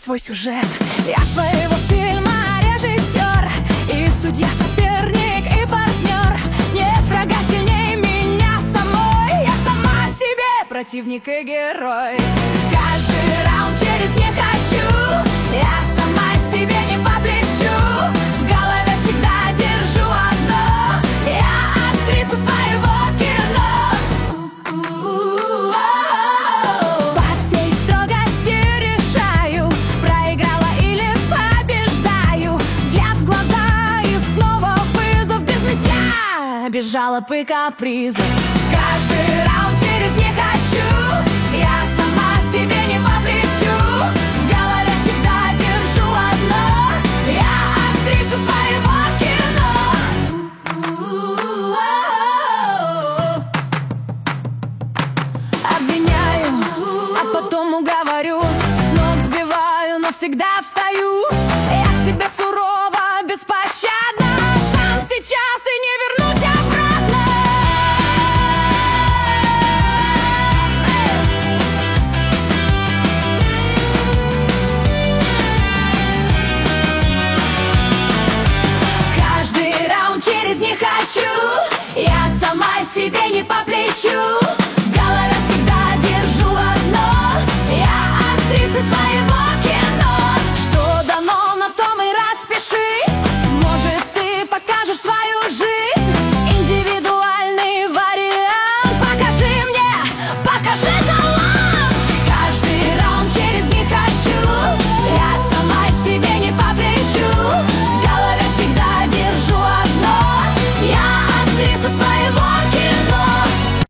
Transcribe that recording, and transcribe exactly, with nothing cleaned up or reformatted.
свой сюжет. Я своего фильма режиссер, и судья, соперник и партнер. Нет врага сильнее меня самой, я сама себе противник и герой. Каждый раунд через «не хочу», я сама себе не по плечу. В голове всегда держу одно: я актриса своего кино. По всей строгости решаю, проиграла или побеждаю. Взгляд в глаза и снова вызов без нытья, без жалоб и капризов. Каждый раунд через «не хочу», я сама себе не по плечу. В голове всегда держу одно: я актриса своего кино. Обвиняю, а потом уговорю, с ног сбиваю, но всегда встаю. Я к себе сурова, беспощадна. Шанс сейчас и не вернуть обратно. Каждый раунд через «не хочу», я сама себе не по плечу. В голове всегда держу одно: я актриса своего кино. Что дано, на том и распишись. Может, ты покажешь свою жизнь, индивидуальный вариант. Покажи мне, покажи талант. Каждый раунд через «не хочу», я сама себе не по плечу. В голове всегда держу одно: я актриса своего кино.